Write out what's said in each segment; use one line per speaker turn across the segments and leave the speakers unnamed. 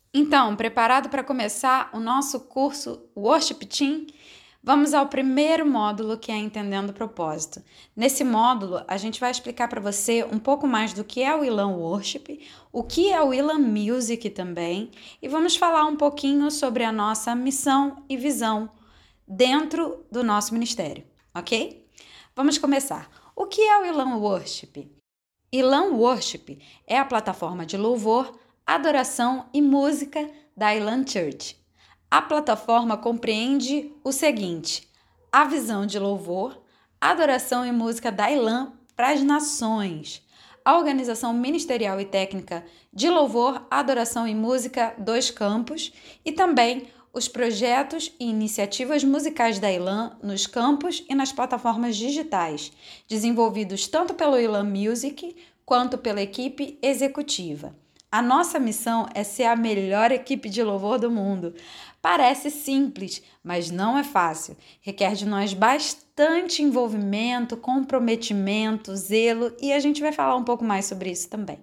Então, preparado para começar o nosso curso Worship Team? Vamos ao primeiro módulo, que é Entendendo o Propósito. Nesse módulo, a gente vai explicar para você um pouco mais do que é o Elan Worship, o que é o Elan Music também, e vamos falar um pouquinho sobre a nossa missão e visão dentro do nosso ministério, ok? Vamos começar. O que é o Elan Worship? Elan Worship é a plataforma de louvor, adoração e música da Elan Church. A plataforma compreende o seguinte: a visão de louvor, adoração e música da Elan para as nações, a organização ministerial e técnica de louvor, adoração e música dos campos e também os projetos e iniciativas musicais da Elan nos campos e nas plataformas digitais, desenvolvidos tanto pelo Elan Music quanto pela equipe executiva. A nossa missão é ser a melhor equipe de louvor do mundo. Parece simples, mas não é fácil. Requer de nós bastante envolvimento, comprometimento, zelo, e a gente vai falar um pouco mais sobre isso também.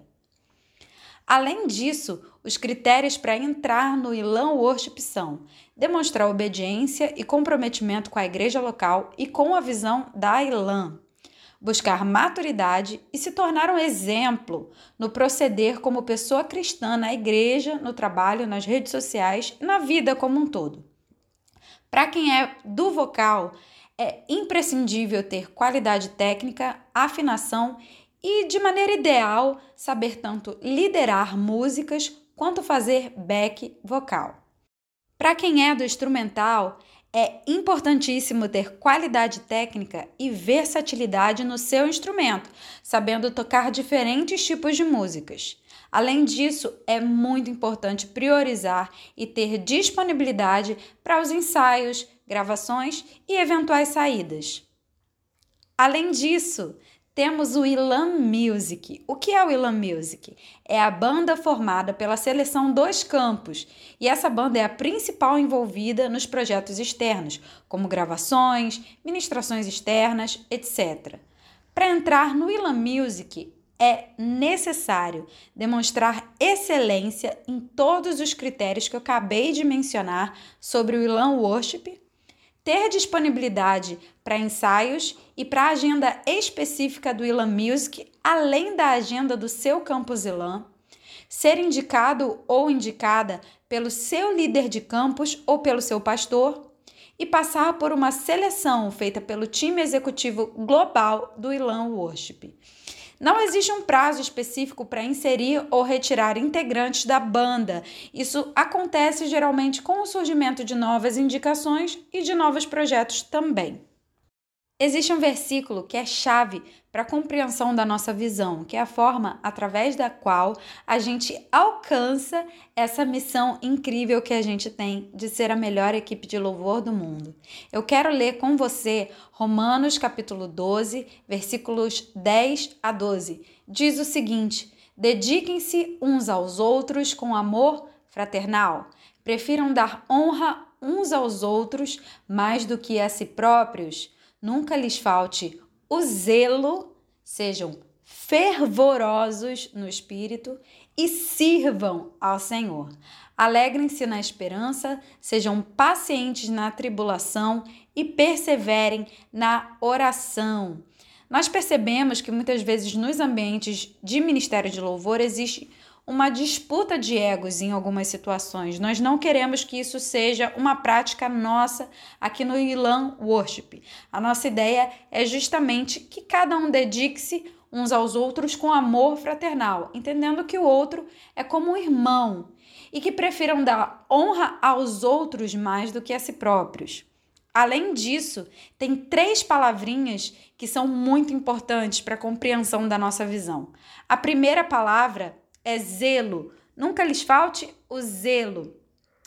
Além disso, os critérios para entrar no Elan Worship são demonstrar obediência e comprometimento com a igreja local e com a visão da Elan, buscar maturidade e se tornar um exemplo no proceder como pessoa cristã na igreja, no trabalho, nas redes sociais e na vida como um todo. Para quem é do vocal, é imprescindível ter qualidade técnica, afinação e, de maneira ideal, saber tanto liderar músicas quanto fazer back vocal. Para quem é do instrumental, é importantíssimo ter qualidade técnica e versatilidade no seu instrumento, sabendo tocar diferentes tipos de músicas. Além disso, é muito importante priorizar e ter disponibilidade para os ensaios, gravações e eventuais saídas. Além disso, temos o Elan Music. O que é o Elan Music? É a banda formada pela seleção dos campos, e essa banda é a principal envolvida nos projetos externos, como gravações, ministrações externas, etc. Para entrar no Elan Music, é necessário demonstrar excelência em todos os critérios que eu acabei de mencionar sobre o Elan Worship, ter disponibilidade para ensaios e para a agenda específica do Elan Music, além da agenda do seu campus Elan, ser indicado ou indicada pelo seu líder de campus ou pelo seu pastor e passar por uma seleção feita pelo time executivo global do Elan Worship. Não existe um prazo específico para inserir ou retirar integrantes da banda. Isso acontece geralmente com o surgimento de novas indicações e de novos projetos também. Existe um versículo que é chave para a compreensão da nossa visão, que é a forma através da qual a gente alcança essa missão incrível que a gente tem de ser a melhor equipe de louvor do mundo. Eu quero ler com você Romanos capítulo 12, versículos 10 a 12. Diz o seguinte: dediquem-se uns aos outros com amor fraternal. Prefiram dar honra uns aos outros mais do que a si próprios. Nunca lhes falte o zelo, sejam fervorosos no espírito e sirvam ao Senhor. Alegrem-se na esperança, sejam pacientes na tribulação e perseverem na oração. Nós percebemos que muitas vezes nos ambientes de ministério de louvor existe uma disputa de egos em algumas situações. Nós não queremos que isso seja uma prática nossa aqui no Elan Worship. A nossa ideia é justamente que cada um dedique-se uns aos outros com amor fraternal, entendendo que o outro é como um irmão e que prefiram dar honra aos outros mais do que a si próprios. Além disso, tem 3 palavrinhas que são muito importantes para a compreensão da nossa visão. A primeira palavra é zelo. Nunca lhes falte o zelo.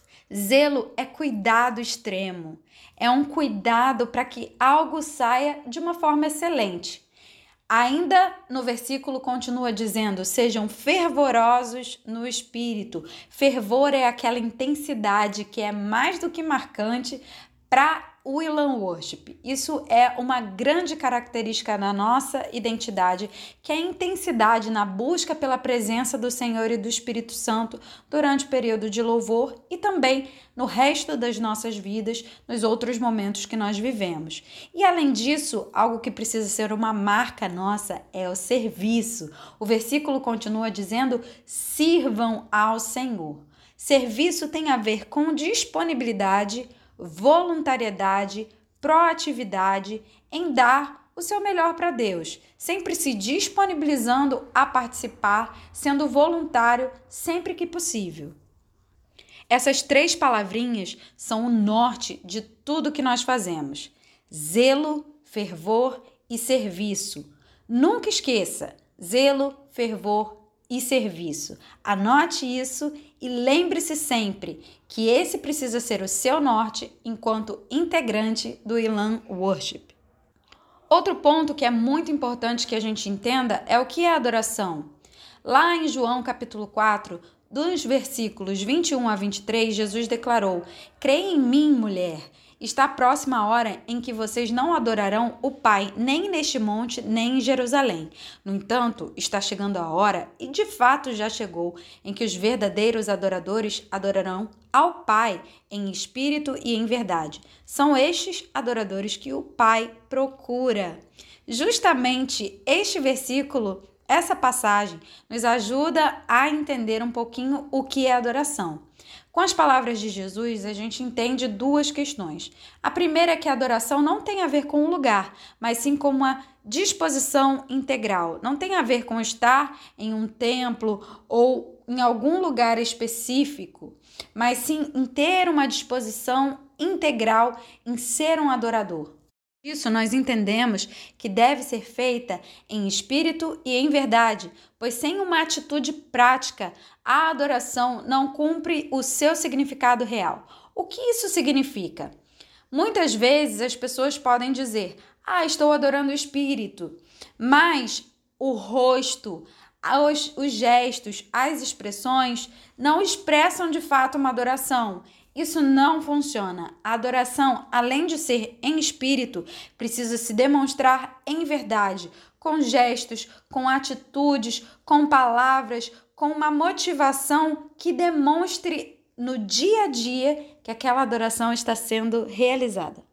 Zelo é cuidado extremo. É um cuidado para que algo saia de uma forma excelente. Ainda no versículo continua dizendo: sejam fervorosos no espírito. Fervor é aquela intensidade que é mais do que marcante para o Elan Worship. Isso é uma grande característica da nossa identidade, que é a intensidade na busca pela presença do Senhor e do Espírito Santo durante o período de louvor e também no resto das nossas vidas, nos outros momentos que nós vivemos. E além disso, algo que precisa ser uma marca nossa é o serviço. O versículo continua dizendo: sirvam ao Senhor. Serviço tem a ver com disponibilidade, voluntariedade, proatividade em dar o seu melhor para Deus, sempre se disponibilizando a participar, sendo voluntário sempre que possível. Essas 3 palavrinhas são o norte de tudo que nós fazemos: zelo, fervor e serviço. Nunca esqueça: zelo, fervor e serviço. Anote isso e lembre-se sempre que esse precisa ser o seu norte enquanto integrante do Elan Worship. Outro ponto que é muito importante que a gente entenda é o que é adoração. Lá em João capítulo 4, dos versículos 21 a 23, Jesus declarou: creia em mim, mulher. Está próxima a hora em que vocês não adorarão o Pai, nem neste monte, nem em Jerusalém. No entanto, está chegando a hora, e de fato já chegou, em que os verdadeiros adoradores adorarão ao Pai em espírito e em verdade. São estes adoradores que o Pai procura. Justamente este versículo, essa passagem, nos ajuda a entender um pouquinho o que é adoração. Com as palavras de Jesus, a gente entende 2 questões. A primeira é que a adoração não tem a ver com o lugar, mas sim com uma disposição integral. Não tem a ver com estar em um templo ou em algum lugar específico, mas sim em ter uma disposição integral em ser um adorador. Isso nós entendemos que deve ser feita em espírito e em verdade, pois sem uma atitude prática, a adoração não cumpre o seu significado real. O que isso significa? Muitas vezes as pessoas podem dizer: estou adorando o espírito, mas o rosto, os gestos, as expressões não expressam de fato uma adoração. Isso não funciona. A adoração, além de ser em espírito, precisa se demonstrar em verdade, com gestos, com atitudes, com palavras, com uma motivação que demonstre no dia a dia que aquela adoração está sendo realizada.